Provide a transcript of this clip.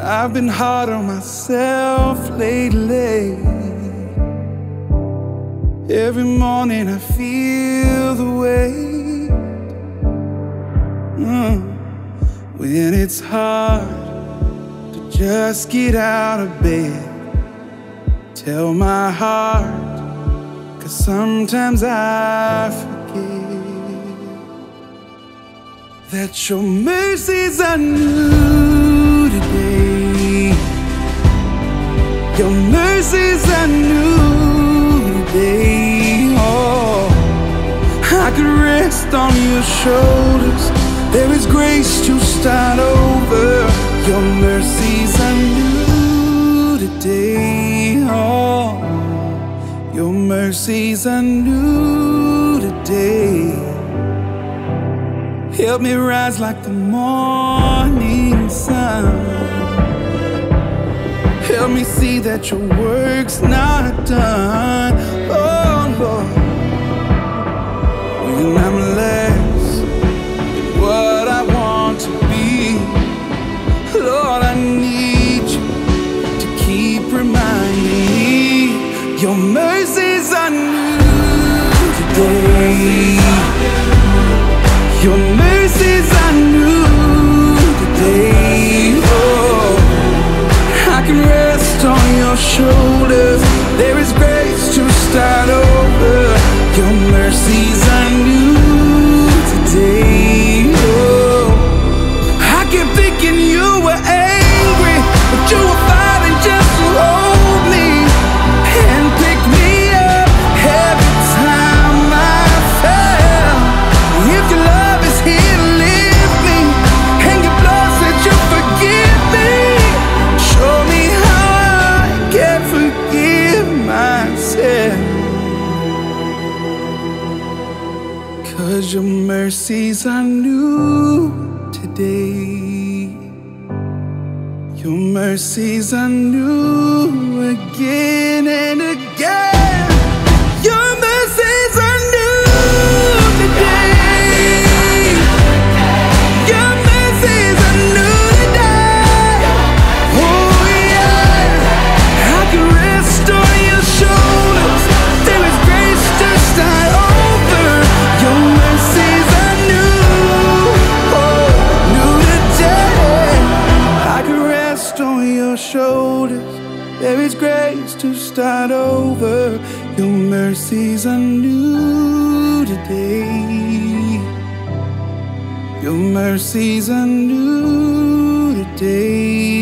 I've been hard on myself lately. Every morning I feel the weight. When it's hard to just get out of bed, tell my heart, 'cause sometimes I forget that your mercies are new today. Your mercies are new today. Oh, I could rest on your shoulders. There is grace to start over. Your mercies are new today. Oh, your mercies are new today. Help me rise like the morning sun. Help me see that your work's not done. Oh Lord, when I'm less than what I want to be, Lord, I need you to keep reminding me your mercies are new today. Your mercies are new today. Oh, I can rest on your shoulders. There is grace to start over. Your mercies are new today. Oh, I kept thinking you were angry, but you were fighting just to hold me and pick me up every time I fell. If your love is here to lift me, and your blood said you forgive me, show me how I can forgive myself. 'Cause your mercies are new today. Your mercies are new again and again. Your mercies are new today. Your mercies are new today. Oh yeah, I can rest on your shoulders. There is grace to start over. Your mercies are new, oh, new today. I can rest on your shoulders. There is grace to start over. Your mercies are new today. Your mercies are new today.